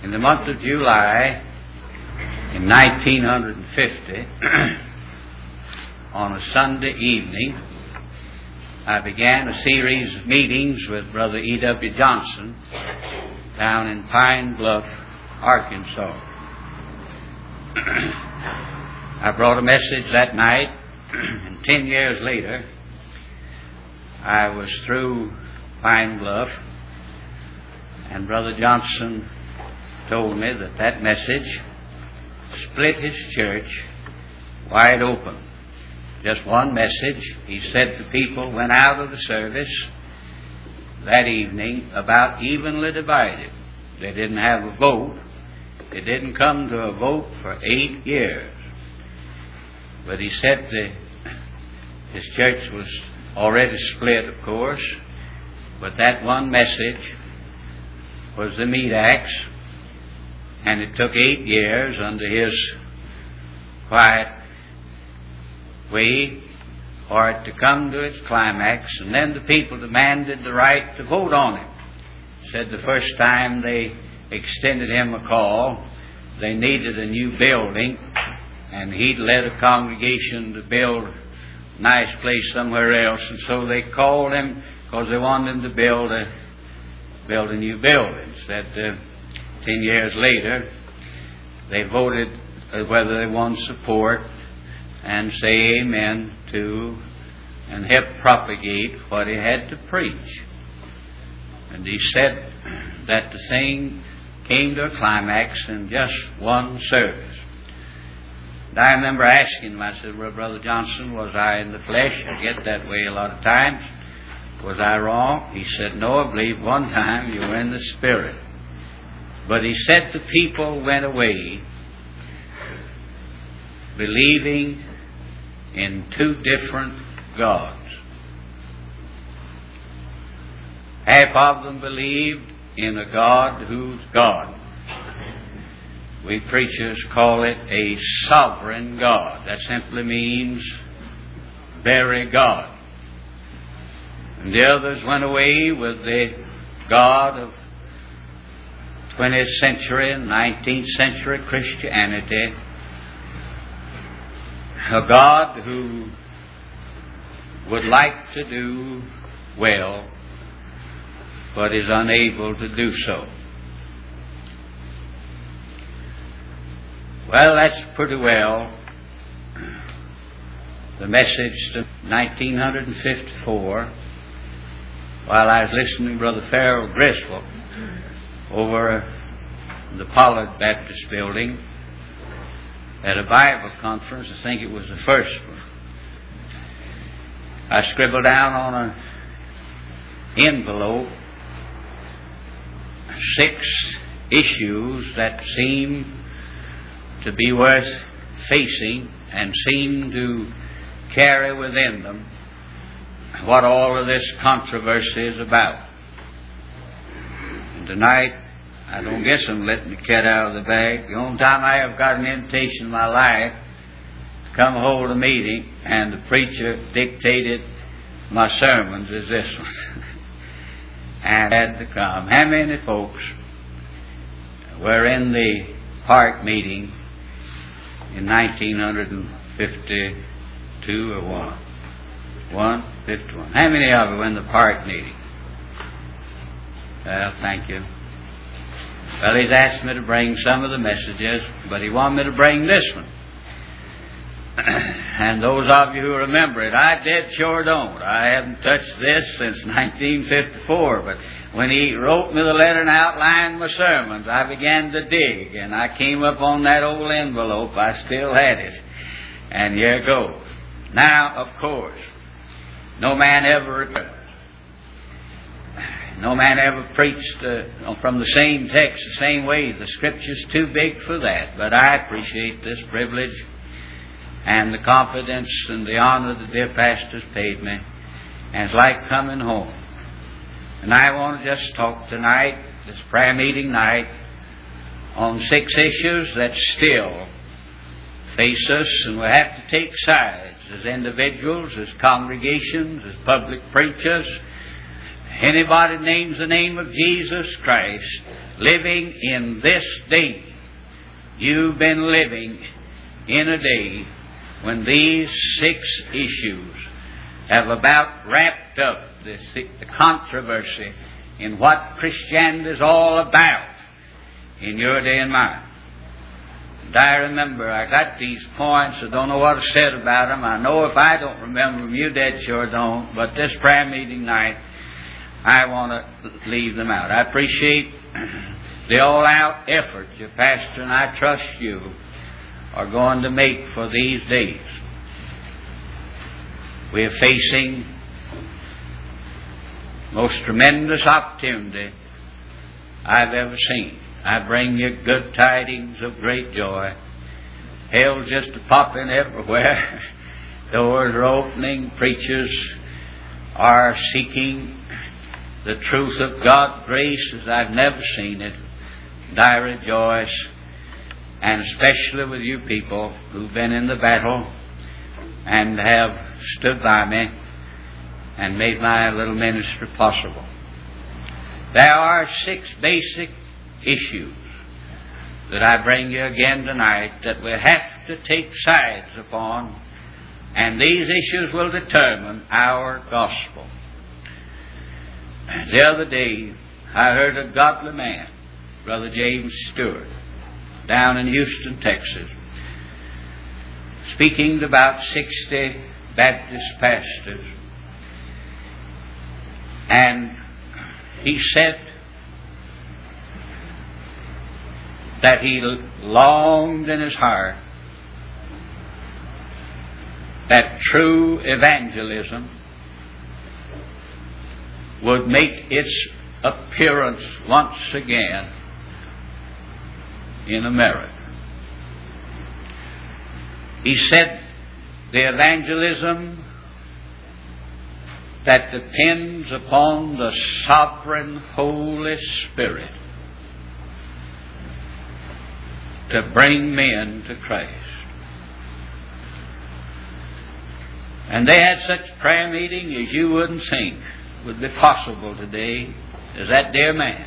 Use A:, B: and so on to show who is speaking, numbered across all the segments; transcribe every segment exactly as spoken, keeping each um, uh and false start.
A: In the month of July in nineteen fifty, on a Sunday evening, I began a series of meetings with Brother E W Johnson down in Pine Bluff, Arkansas. I brought a message that night, and ten years later, I was through Pine Bluff, and Brother Johnson told me that that message split his church wide open. Just one message. He said the people went out of the service that evening about evenly divided. They didn't have a vote. They didn't come to a vote for eight years. But he said the, his church was already split, of course, but that one message was the meat axe, and it took eight years under his quiet way for it to come to its climax, and then the people demanded the right to vote on it. Said the first time they extended him a call, they needed a new building, and he'd led a congregation to build a nice place somewhere else, and so they called him because they wanted him to build a build a new building. Said uh, ten years later, they voted uh, whether they wanted support and say amen to and help propagate what he had to preach. And he said that the thing came to a climax in just one service. And I remember asking him, I said, well, Brother Johnson, was I in the flesh? I get that way a lot of times. Was I wrong? He said, no, I believe one time you were in the Spirit. But he said the people went away believing in two different gods. Half of them believed in a God who's God. We preachers call it a sovereign God. That simply means very God. And the others went away with the God of twentieth century and nineteenth century Christianity, a God who would like to do well, but is unable to do so. Well, that's pretty well the message to nineteen fifty-four, while I was listening to Brother Farrell Griswold over the Pollard Baptist Building at a Bible conference. I think it was the first one. I scribbled down on an envelope six issues that seem to be worth facing and seem to carry within them what all of this controversy is about. And tonight, I don't guess I'm letting the cat out of the bag. The only time I ever got an invitation in my life to come hold a meeting and the preacher dictated my sermons is this one. And I had to come. How many folks were in the park meeting in nineteen fifty-two or one? One? fifty-one. How many of you were in the park meeting? Well, thank you. Well, he's asked me to bring some of the messages, but he wanted me to bring this one. And those of you who remember it, I dead sure don't. I haven't touched this since nineteen fifty-four, but when he wrote me the letter and outlined my sermons, I began to dig, and I came up on that old envelope. I still had it. And here it goes. Now, of course, no man ever no man ever preached uh, from the same text the same way. The Scripture's too big for that. But I appreciate this privilege and the confidence and the honor the dear pastor's paid me. And it's like coming home. And I want to just talk tonight, this prayer meeting night, on six issues that still face us, and we have to take sides as individuals, as congregations, as public preachers, Anybody names the name of Jesus Christ, living in this day, you've been living in a day when these six issues have about wrapped up the, the controversy in what Christianity is all about in your day and mine. And I remember I got these points. I don't know what I said about them. I know if I don't remember them, you dead sure don't. But this prayer meeting night, I want to leave them out. I appreciate the all-out effort your pastor and I trust you are going to make for these days. We are facing most tremendous opportunity I've ever seen. I bring you good tidings of great joy. Hell's just popping everywhere. Doors are opening. Preachers are seeking the truth of God's grace as I've never seen it. And I rejoice, and especially with you people who've been in the battle and have stood by me and made my little ministry possible. There are six basic issues that I bring you again tonight that we have to take sides upon, and these issues will determine our gospel. The other day, I heard a godly man, Brother James Stewart, down in Houston, Texas, speaking to about sixty Baptist pastors. And he said that he longed in his heart that true evangelism would make its appearance once again in America. He said the evangelism that depends upon the sovereign Holy Spirit to bring men to Christ. And they had such prayer meeting as you wouldn't think would be possible today as that dear man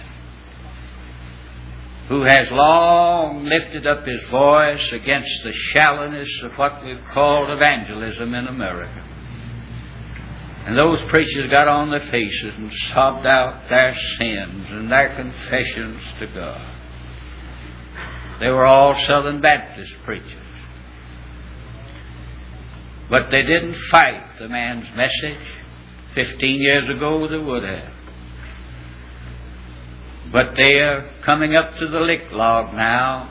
A: who has long lifted up his voice against the shallowness of what we've called evangelism in America. And those preachers got on their faces and sobbed out their sins and their confessions to God. They were all Southern Baptist preachers. But they didn't fight the man's message. Fifteen years ago they would have. But they are coming up to the lick log now.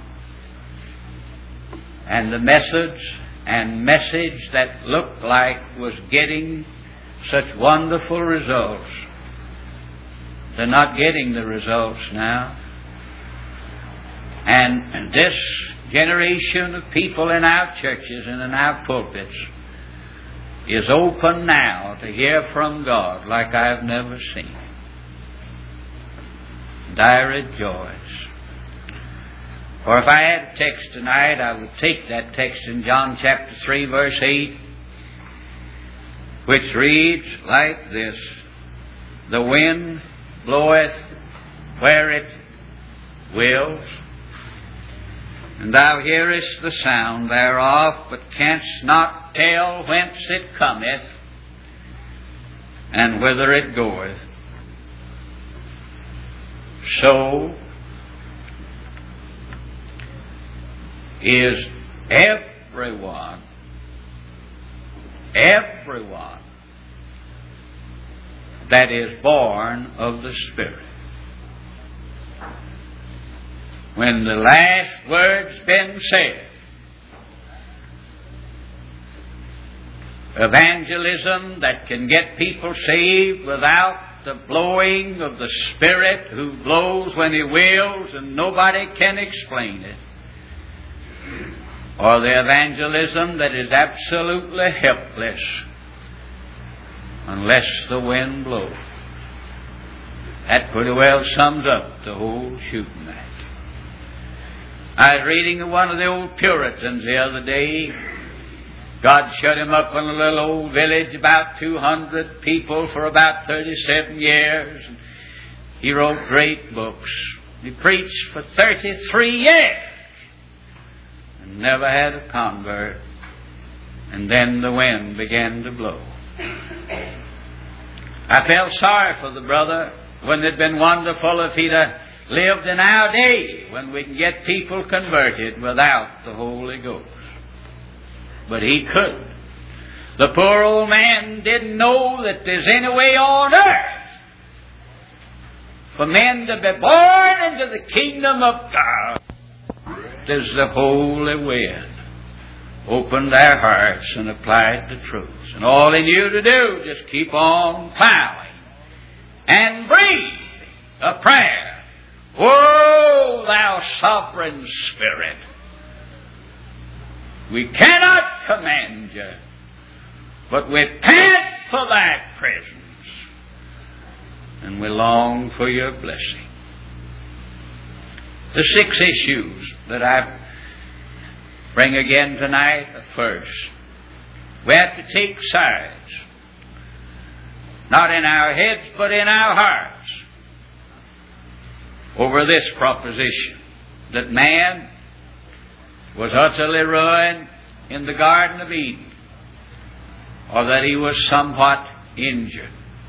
A: And the methods and message that looked like was getting such wonderful results, they're not getting the results now. And this generation of people in our churches and in our pulpits is open now to hear from God like I've never seen. And I rejoice. For if I had a text tonight, I would take that text in John chapter three, verse eight, which reads like this: the wind bloweth where it wills, and thou hearest the sound thereof, but canst not tell whence it cometh, and whither it goeth. So is everyone, everyone that is born of the Spirit. When the last word's been said, evangelism that can get people saved without the blowing of the Spirit, who blows when He wills and nobody can explain it, or the evangelism that is absolutely helpless unless the wind blows. That pretty well sums up the whole shooting match. I was reading one of the old Puritans the other day God shut him up in a little old village, about two hundred people, for about thirty-seven years. He wrote great books. He preached for thirty-three years and never had a convert. And then the wind began to blow. I felt sorry for the brother. Wouldn't it have been wonderful if he'd have lived in our day when we can get people converted without the Holy Ghost? But he couldn't. The poor old man didn't know that there's any way on earth for men to be born into the kingdom of God. There's the Holy Wind opened their hearts and applied the truths. And all he knew to do, just keep on plowing and breathe a prayer. O thou sovereign Spirit, we cannot command you, but we pant for thy presence, and we long for your blessing. The six issues that I bring again tonight are: first, we have to take sides, not in our heads but in our hearts, over this proposition that man was utterly ruined in the Garden of Eden, or that he was somewhat injured.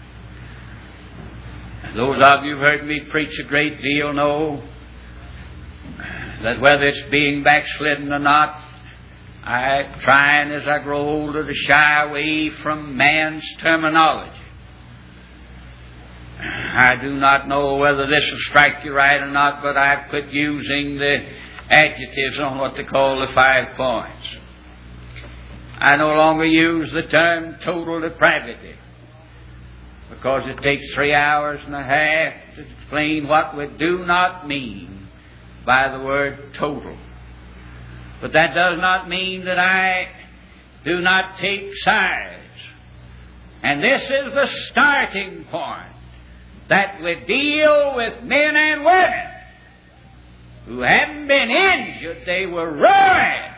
A: Those of you who've heard me preach a great deal know that whether it's being backslidden or not, I'm trying as I grow older to shy away from man's terminology. I do not know whether this will strike you right or not, but I've quit using the adjectives on what they call the five points. I no longer use the term total depravity, because it takes three hours and a half to explain what we do not mean by the word total. But that does not mean that I do not take sides. And this is the starting point, that we deal with men and women who hadn't been injured, they were ruined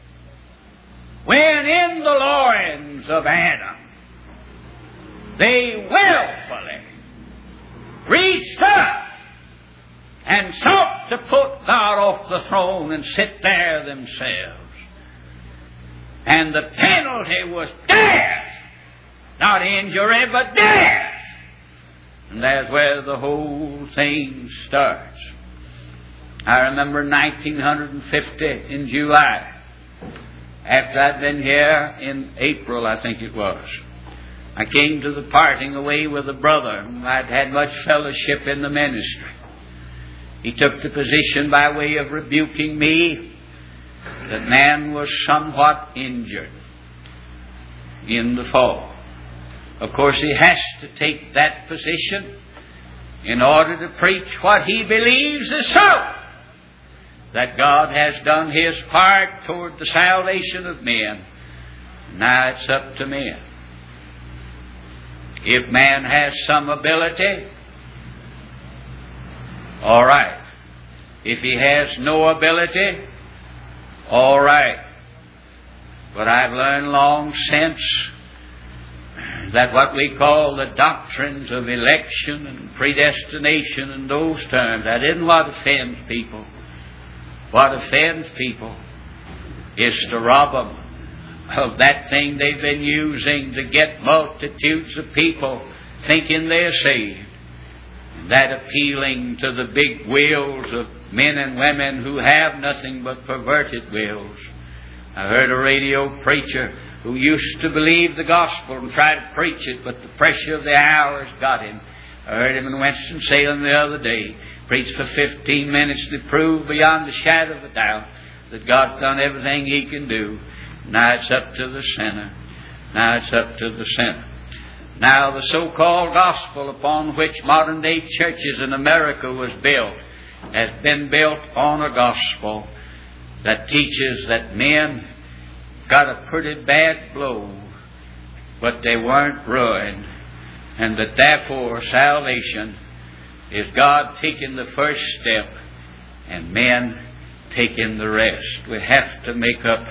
A: when in the loins of Adam they willfully reached up and sought to put God off the throne and sit there themselves. And the penalty was death. Not injury, but death. And that's where the whole thing starts. I remember nineteen fifty in July, after I'd been here in April, I think it was, I came to the parting away with a brother whom I'd had much fellowship in the ministry. He took the position by way of rebuking me that man was somewhat injured in the fall. Of course, he has to take that position in order to preach what he believes is so, that God has done His part toward the salvation of men. Now it's up to men. If man has some ability, all right. If he has no ability, all right. But I've learned long since that what we call the doctrines of election and predestination and those terms, that isn't what offends people. What offends people is to rob them of that thing they've been using to get multitudes of people thinking they're saved. And that appealing to the big wills of men and women who have nothing but perverted wills. I heard a radio preacher who used to believe the gospel and try to preach it, but the pressure of the hour has got him. I heard him in Winston-Salem the other day. Preached for fifteen minutes to prove beyond the shadow of a doubt that God's done everything He can do. Now it's up to the sinner. Now it's up to the sinner. Now the so-called gospel upon which modern day churches in America was built has been built on a gospel that teaches that men got a pretty bad blow, but they weren't ruined, and that therefore salvation is God taking the first step and men taking the rest. We have to make up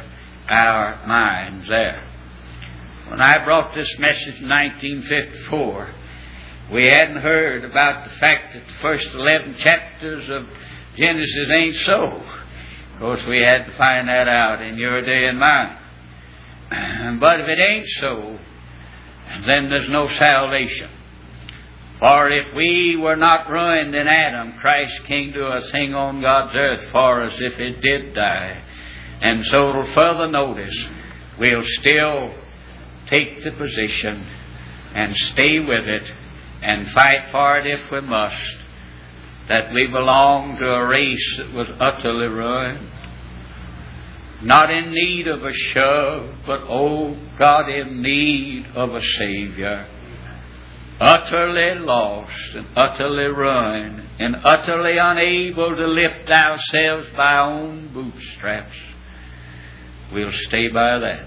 A: our minds there. When I brought this message in nineteen fifty-four, we hadn't heard about the fact that the first eleven chapters of Genesis ain't so. Of course, we had to find that out in your day and mine. But if it ain't so, then there's no salvation. For if we were not ruined in Adam, Christ came to a thing on God's earth for us if it did die. And so to further notice, we'll still take the position and stay with it and fight for it if we must, that we belong to a race that was utterly ruined, not in need of a shove, but, oh God, in need of a Savior. Utterly lost and utterly ruined and utterly unable to lift ourselves by our own bootstraps. We'll stay by that.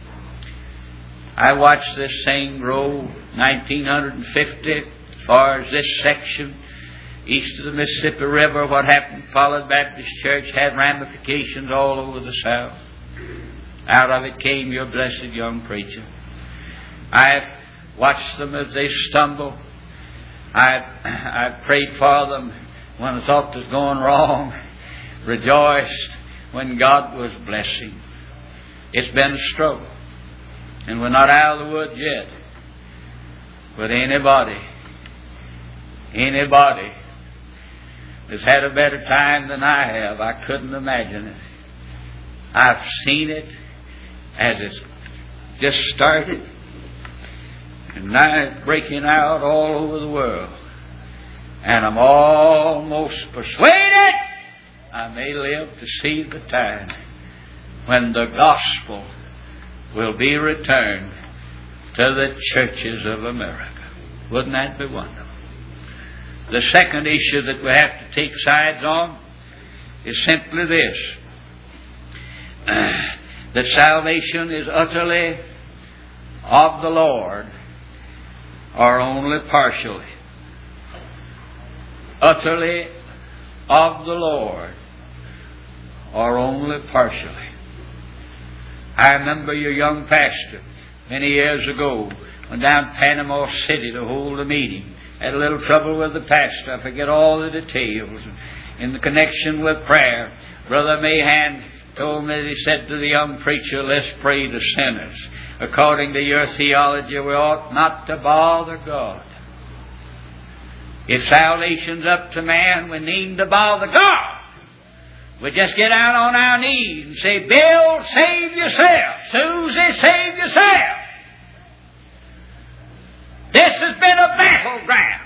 A: I watched this thing grow nineteen fifty, as far as this section east of the Mississippi River. What happened? Followed Baptist Church had ramifications all over the South. Out of it came your blessed young preacher. I've watched them as they stumble. I've, I've prayed for them when I thought was going wrong. Rejoiced when God was blessing. It's been a struggle. And we're not out of the woods yet. But anybody, anybody has had a better time than I have. I couldn't imagine it. I've seen it as it's just started. And now it's breaking out all over the world. And I'm almost persuaded I may live to see the time when the gospel will be returned to the churches of America. Wouldn't that be wonderful? The second issue that we have to take sides on is simply this. Uh, that salvation is utterly of the Lord or only partially. Utterly of the Lord or only partially. I remember your young pastor many years ago went down to Panama City to hold a meeting. Had a little trouble with the pastor. I forget all the details. In the connection with prayer, Brother Mahan told me that he said to the young preacher, let's pray to sinners. According to your theology, we ought not to bother God. If salvation's up to man, we need to bother God. We just get out on our knees and say, Bill, save yourself. Susie, save yourself. This has been a battleground.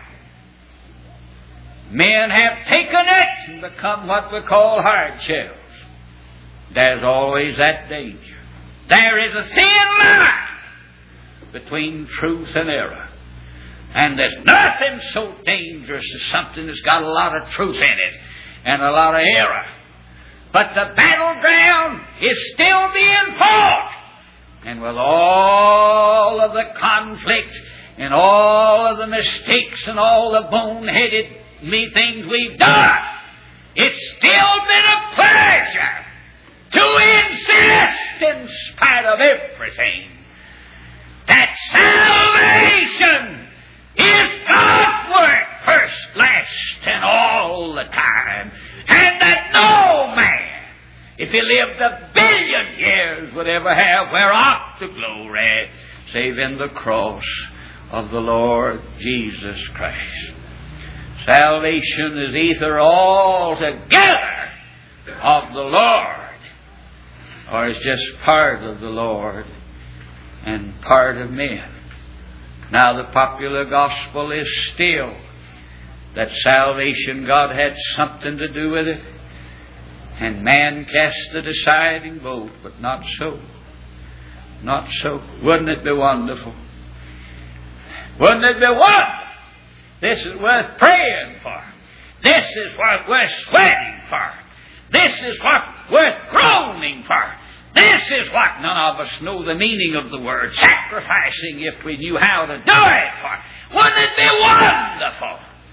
A: Men have taken it and become what we call hard shells. There's always that danger. There is a thin line between truth and error. And there's nothing so dangerous as something that's got a lot of truth in it and a lot of error. But the battleground is still being fought. And with all of the conflict and all of the mistakes and all the boneheaded me things we've done, it's still been a pleasure to insist, in spite of everything, that salvation is God's work, first, last, and all the time. And that no man, if he lived a billion years, would ever have whereof the glory, save in the cross of the Lord Jesus Christ. Salvation is either altogether of the Lord, or is just part of the Lord and part of men. Now the popular gospel is still that salvation, God had something to do with it, and man cast the deciding vote, but not so. Not so. Wouldn't it be wonderful? Wouldn't it be wonderful? This is worth praying for. This is what we're sweating for. This is what we're groaning for. This is what none of us know the meaning of the word sacrificing if we knew how to do it for. Wouldn't it be wonderful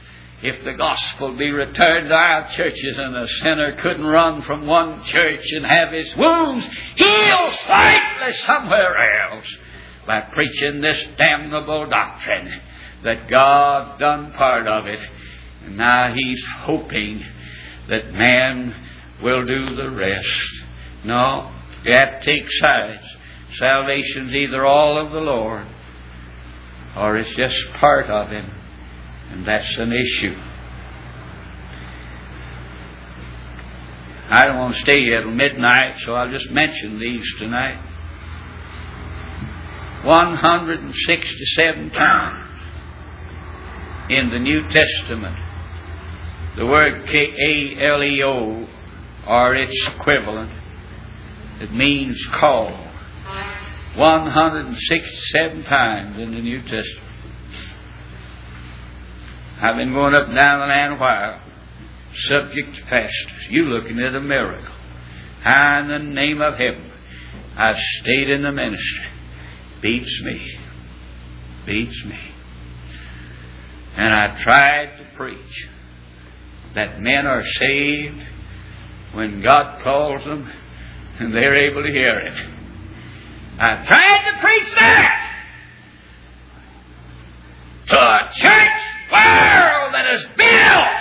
A: if the gospel be returned to our churches and a sinner couldn't run from one church and have his wounds healed slightly somewhere else by preaching this damnable doctrine, that God done part of it, and now He's hoping that man will do the rest. No, you have to take sides. Salvation's either all of the Lord or it's just part of Him, and that's an issue. I don't want to stay here till midnight, so I'll just mention these tonight. one hundred sixty-seven times in the New Testament, the word K A L E O, or its equivalent, it means call. one hundred sixty-seven times in the New Testament. I've been going up and down the land a while, subject to pastors. You looking at a miracle. How in the name of heaven I've stayed in the ministry. Beats me. Beats me. And I tried to preach that men are saved when God calls them and they're able to hear it. I tried to preach that to a church world that is built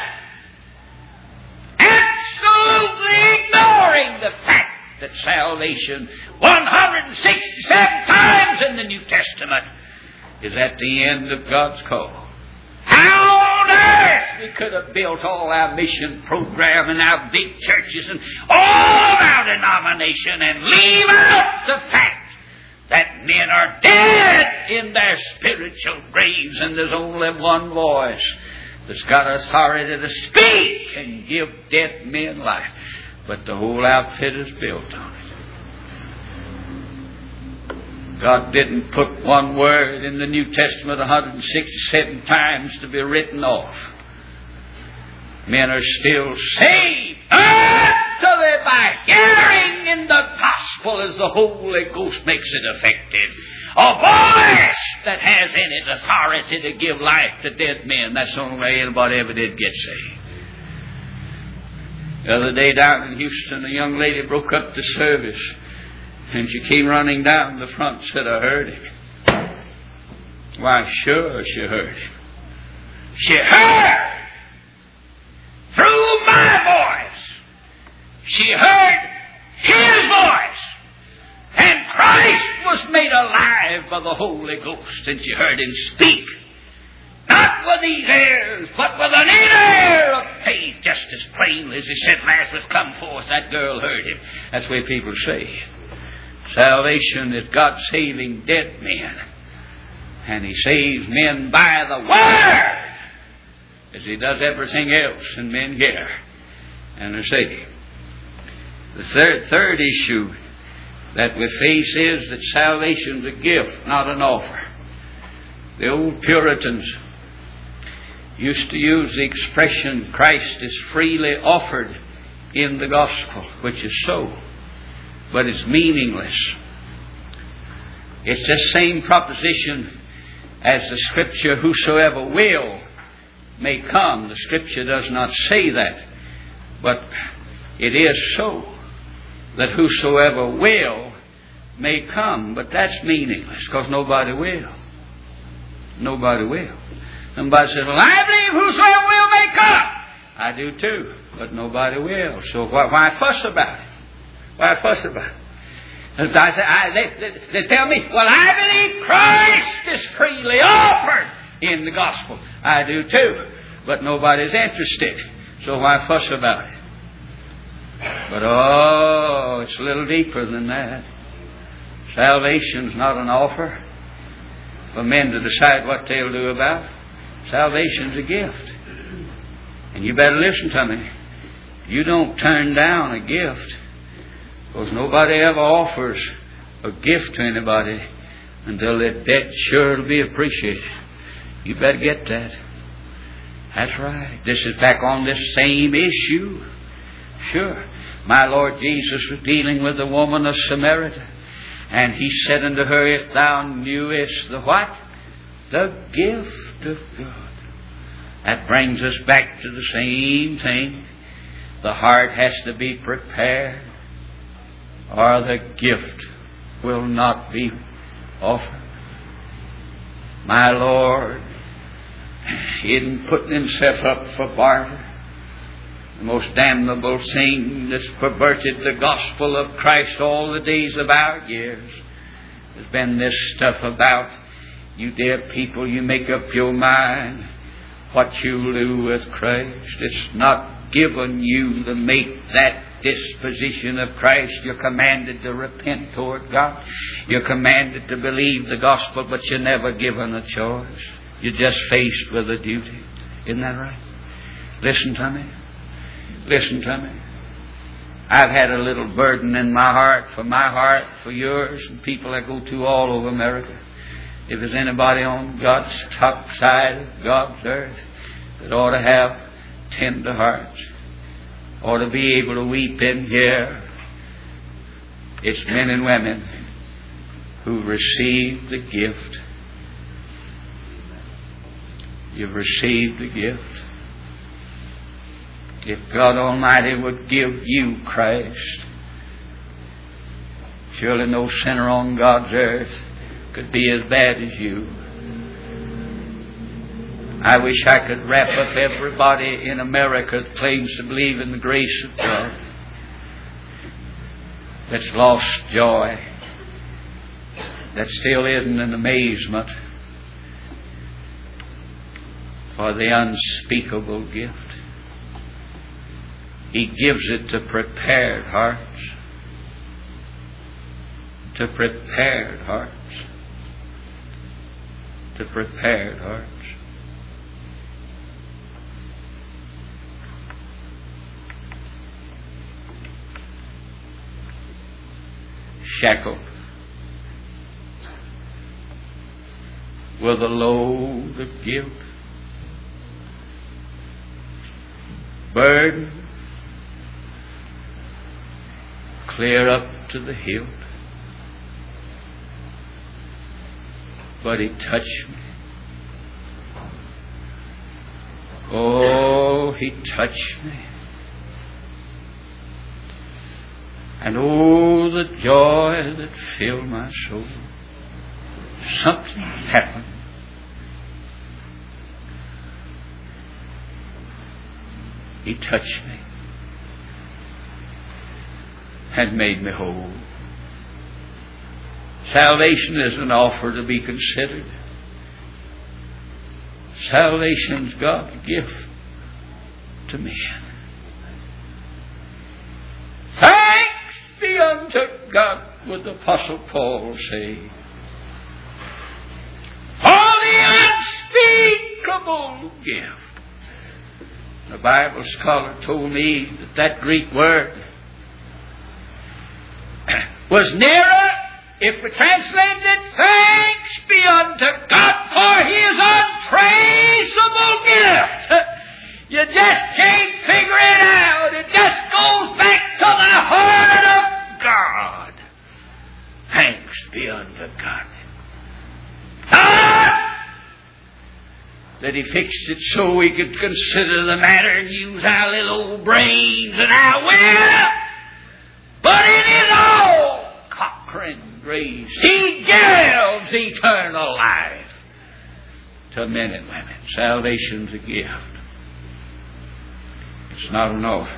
A: absolutely ignoring the fact that salvation one hundred sixty-seven times in the New Testament is at the end of God's call. How on earth we could have built all our mission program and our big churches and all of our denomination and leave out the fact that men are dead in their spiritual graves, and there's only one voice that's got authority to speak and give dead men life. But the whole outfit is built on it. God didn't put one word in the New Testament one hundred sixty-seven times to be written off. Men are still saved utterly by hearing in the gospel as the Holy Ghost makes it effective. A voice that has in it authority to give life to dead men. That's the only way anybody ever did get saved. The other day down in Houston, a young lady broke up the service, and she came running down the front and said, I heard him. Why, sure she heard him. She heard through my voice. She heard His voice. And Christ was made alive by the Holy Ghost, and she heard Him speak. Not with these ears, but with an inner ear of faith, just as plainly as He said, Lazarus, come forth. That girl heard Him. That's the way people say. Salvation is God saving dead men. And He saves men by the Word, as He does everything else, and men hear and are saved. The third, third issue that we face is that salvation is a gift, not an offer. The old Puritans used to use the expression, Christ is freely offered in the gospel, which is so, but it's meaningless. It's the same proposition as the scripture, whosoever will may come. The scripture does not say that, but it is so, that whosoever will may come. But that's meaningless, because nobody will. Nobody will. Somebody says, well, I believe whosoever will may come. I do too, but nobody will. So why, why fuss about it? Why fuss about it? And I say, I, they, they, they tell me, well, I believe Christ is freely offered in the gospel. I do too, but nobody's interested. So why fuss about it? But oh, it's a little deeper than that. Salvation's not an offer for men to decide what they'll do about. Salvation's a gift. And you better listen to me. You don't turn down a gift, because nobody ever offers a gift to anybody until that debt sure will be appreciated. You better get that. That's right. This is back on this same issue. Sure. My Lord Jesus was dealing with the woman of Samaria, and He said unto her, if thou knewest the what? The gift of God. That brings us back to the same thing. The heart has to be prepared, or the gift will not be offered. My Lord isn't putting himself up for barter. The most damnable thing that's perverted the gospel of Christ all the days of our years has been this stuff about, you dear people, you make up your mind what you'll do with Christ. It's not given you to make that disposition of Christ. You're commanded to repent toward God. You're commanded to believe the gospel, but you're never given a choice. You're just faced with a duty. Isn't that right? Listen to me. Listen to me. I've had a little burden in my heart, for my heart, for yours, and people I go to all over America. If there's anybody on God's top side of God's earth that ought to have tender hearts, ought to be able to weep in here, it's men and women who received the gift. You've received the gift. If God Almighty would give you Christ, surely no sinner on God's earth could be as bad as you. I wish I could wrap up everybody in America that claims to believe in the grace of God, that's lost joy, that still isn't an amazement for the unspeakable gift. He gives it to prepared hearts. To prepared hearts. To prepared hearts. Shackled with a load of guilt, burden clear up to the hilt. But He touched me. Oh, He touched me. And oh, the joy that filled my soul. Something happened. He touched me and made me whole. Salvation is an offer to be considered. Salvation's God's gift to men. Thanks be unto God, would the Apostle Paul say, for the unspeakable gift. The Bible scholar told me that that Greek word was nearer, if we translated it, thanks be unto God for His untraceable gift. You just can't figure it out. It just goes back to the heart of God. Thanks be unto God. Ah! That He fixed it so we could consider the matter and use our little old brains and our will. But in His all conquering grace, He gives eternal life to men and women. Salvation's a gift. It's not an offer.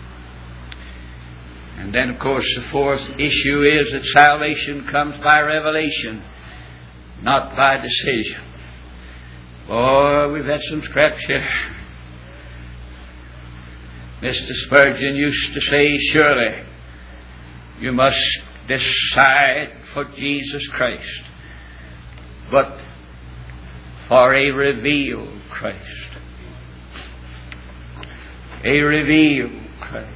A: And then, of course, the fourth issue is that salvation comes by revelation, not by decision. Boy, we've had some scraps here. Mister Spurgeon used to say, surely you must decide for Jesus Christ, but for a revealed Christ. A revealed Christ.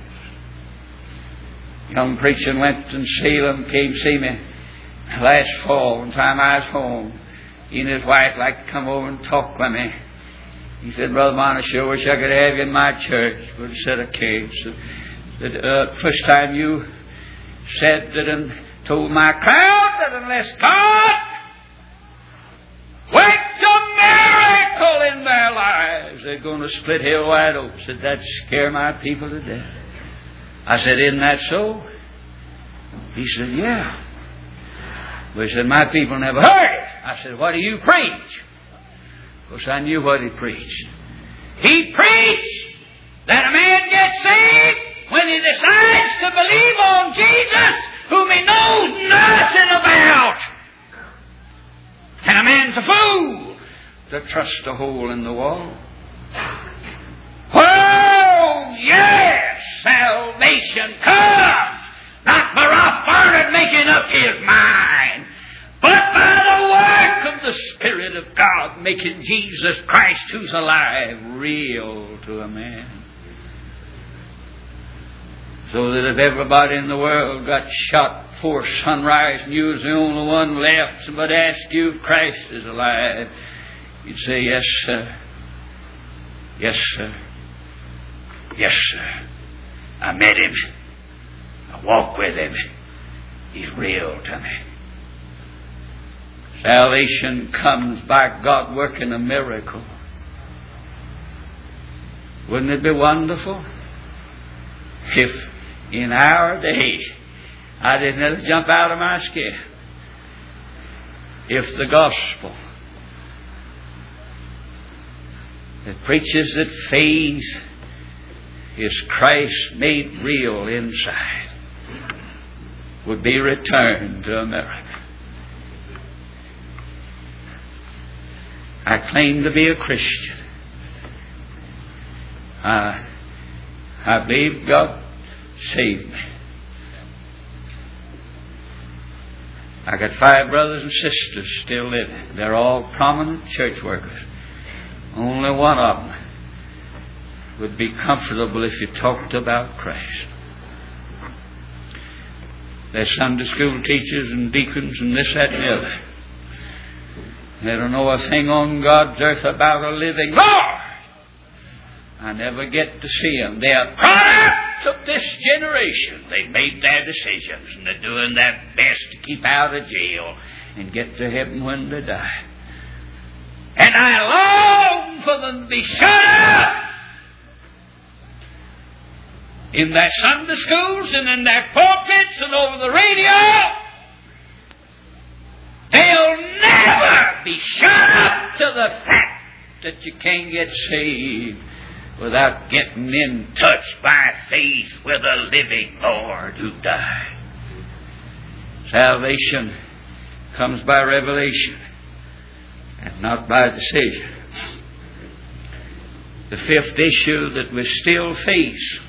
A: Young preacher went to Salem, came to see me last fall, one time I was home. He and his wife liked to come over and talk with me. He said, Brother Bonner, sure wish I could have you in my church. But I said, I can't. So, the uh, first time you said that and told my crowd that unless God worked a miracle in their lives, themselves they're going to split hell wide open. Said, that'd scare my people to death. I said, isn't that so? He said, yeah. But he said, my people never heard it. I said, what do you preach? Of course, I knew what he preached. He preached that a man gets saved when he decides to believe on Jesus, whom he knows nothing about. And a man's a fool to trust a hole in the wall. Oh, yes, salvation comes, not by Ross Barnard making up his mind, but by the work of the Spirit of God making Jesus Christ, who's alive, real to a man. So that if everybody in the world got shot before sunrise and you was the only one left, somebody asked you if Christ is alive, you'd say, yes, sir. Yes, sir. Yes, sir. I met him. I walk with him. He's real to me. Salvation comes by God working a miracle. Wouldn't it be wonderful if in our day I didn't have to jump out of my skin? If the gospel that preaches that faith is Christ made real inside would be returned to America. I claim to be a Christian. I, I believe God saved me. I got five brothers and sisters still living. They're all prominent church workers. Only one of them would be comfortable if you talked about Christ. They're Sunday school teachers and deacons and this, that, and the other. They don't know a thing on God's earth about a living Lord. I never get to see them. They are products of this generation. They've made their decisions and they're doing their best to keep out of jail and get to heaven when they die. And I long for them to be shut up in their Sunday schools and in their pulpits and over the radio. They'll never be shut up to the fact that you can't get saved without getting in touch by faith with a living Lord who died. Salvation comes by revelation and not by decision. The fifth issue that we still face,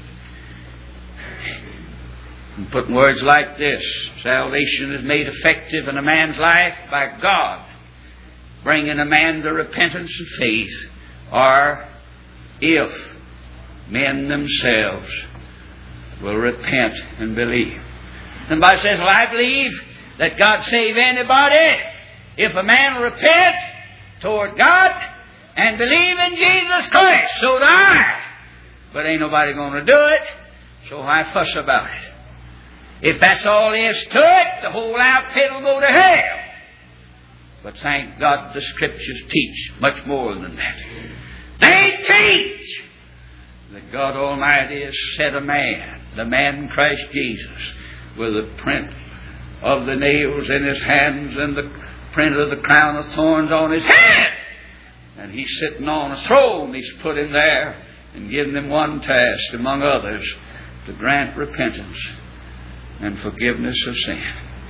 A: and put in words like this: salvation is made effective in a man's life by God bringing a man to repentance and faith, or if men themselves will repent and believe. Somebody says, well, I believe that God save anybody if a man will repent toward God and believe in Jesus Christ. So do I. But ain't nobody going to do it, so why fuss about it? If that's all there is to it, the whole outfit will go to hell. But thank God the Scriptures teach much more than that. They teach that God Almighty has set a man, the man Christ Jesus, with the print of the nails in his hands and the print of the crown of thorns on his head. And he's sitting on a throne. He's put him there and given him one task, among others, to grant repentance and forgiveness of sin.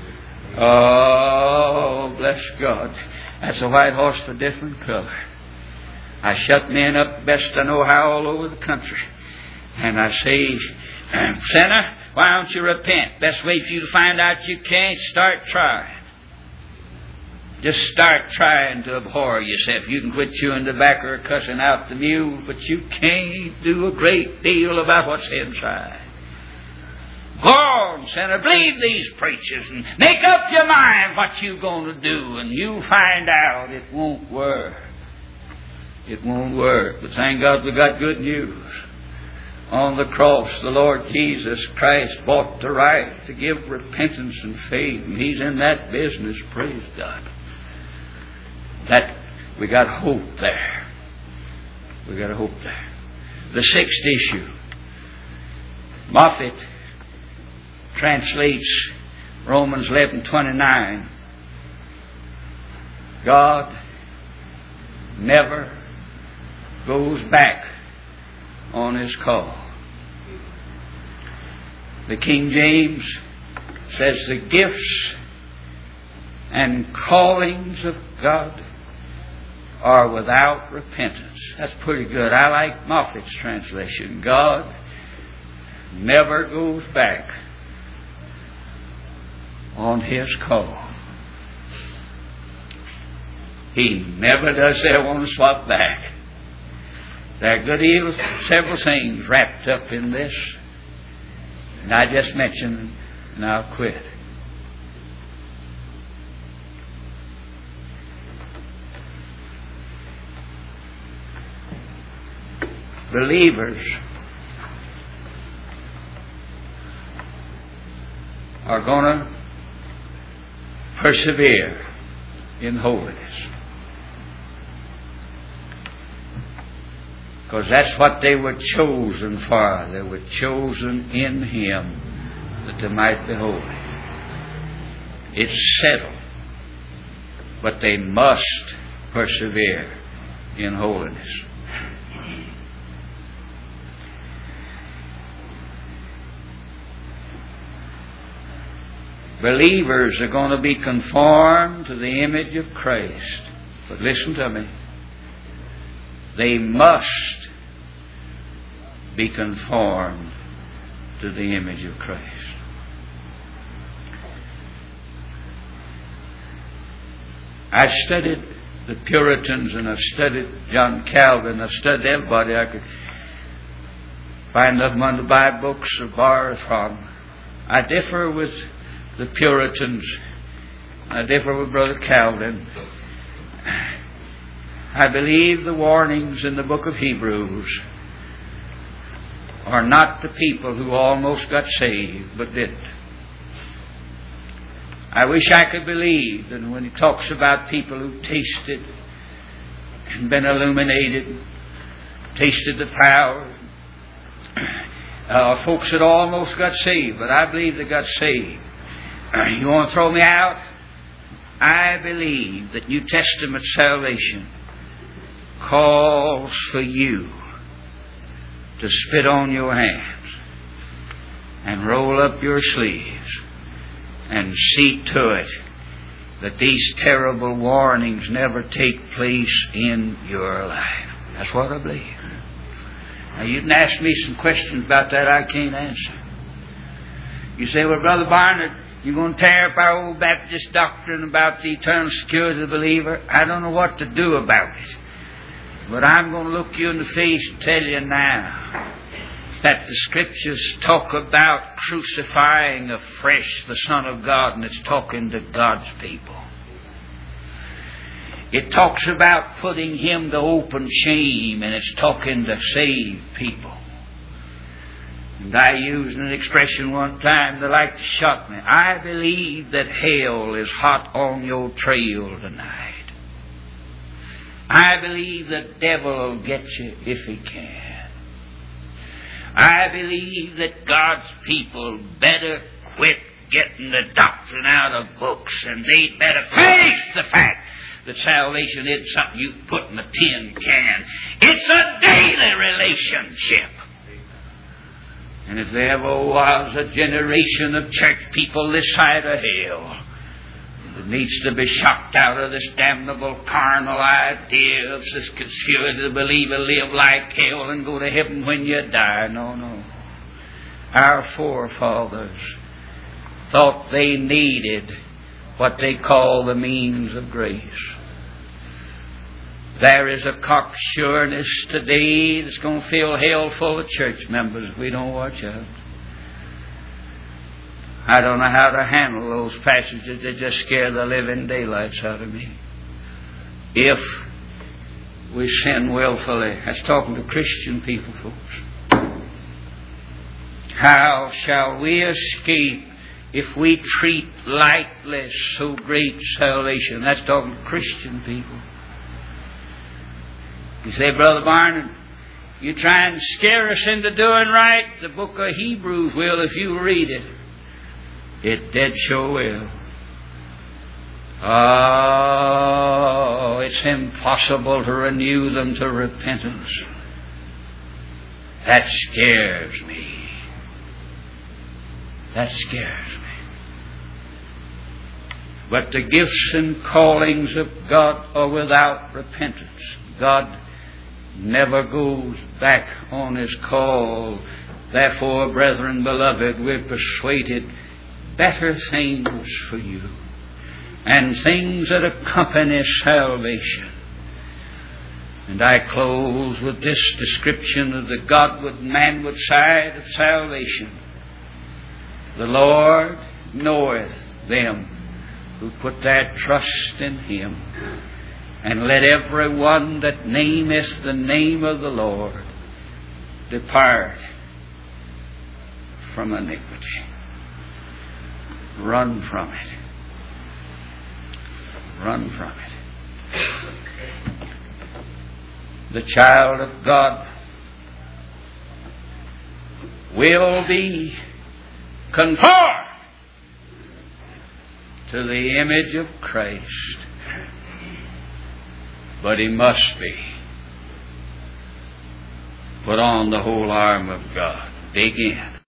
A: Oh, bless God. That's a white horse of a different color. I shut men up best I know how all over the country. And I say, sinner, why don't you repent? Best way for you to find out you can't, start trying. Just start trying to abhor yourself. You can quit chewing tobacco or cussing out the mule, but you can't do a great deal about what's inside. Go on, sinner, believe these preachers and make up your mind what you're going to do, and you'll find out it won't work. It won't work. But thank God we got good news. On the cross, the Lord Jesus Christ bought the right to give repentance and faith, and He's in that business, praise God. That we got hope there. We've got a hope there. The sixth issue. Moffat translates Romans eleven twenty-nine. God never goes back on His call. The King James says the gifts and callings of God are without repentance. That's pretty good. I like Moffat's translation. God never goes back on His call. He never does say, I want to swap back. There are a good deal, several things wrapped up in this. And I just mentioned them, and I'll quit. Believers are going to persevere in holiness. Because that's what they were chosen for. They were chosen in Him that they might be holy. It's settled. But they must persevere in holiness. Believers are going to be conformed to the image of Christ. But listen to me. They must be conformed to the image of Christ. I studied the Puritans and I've studied John Calvin. I've studied everybody I could find of them on the Bible books or borrow from. I differ with the Puritans. I differ with Brother Calvin. I believe the warnings in the book of Hebrews are not the people who almost got saved but didn't. I wish I could believe that when he talks about people who tasted and been illuminated, tasted the power, uh, folks that almost got saved, but I believe they got saved. You want to throw me out? I believe that New Testament salvation calls for you to spit on your hands and roll up your sleeves and see to it that these terrible warnings never take place in your life. That's what I believe. Now you can ask me some questions about that I can't answer. You say, well, Brother Barnard, you're going to tear up our old Baptist doctrine about the eternal security of the believer? I don't know what to do about it. But I'm going to look you in the face and tell you now that the Scriptures talk about crucifying afresh the Son of God, and it's talking to God's people. It talks about putting Him to open shame, and it's talking to saved people. And I used an expression one time that liked to shock me. I believe that hell is hot on your trail tonight. I believe the devil will get you if he can. I believe that God's people better quit getting the doctrine out of books, and they'd better face the fact that salvation isn't something you put in a tin can. It's a daily relationship. And if there ever was a generation of church people this side of hell that needs to be shocked out of this damnable carnal idea of this security to believe and live like hell and go to heaven when you die. No, no. Our forefathers thought they needed what they call the means of grace. There is a cocksureness today that's going to fill hell full of church members if we don't watch out. I don't know how to handle those passages. They just scare the living daylights out of me. If we sin willfully. That's talking to Christian people, folks. How shall we escape if we treat lightly so great salvation? That's talking to Christian people. You say, Brother Barnard, you try and scare us into doing right? The book of Hebrews will if you read it. It dead sure will. Oh, it's impossible to renew them to repentance. That scares me. That scares me. But the gifts and callings of God are without repentance. God never goes back on His call. Therefore, brethren beloved, we're persuaded better things for you, and things that accompany salvation. And I close with this description of the Godward manward side of salvation. The Lord knoweth them who put their trust in Him. And let every one that nameth the name of the Lord depart from iniquity. Run from it. Run from it. The child of God will be conformed to the image of Christ. But he must be put on the whole arm of God. Dig in.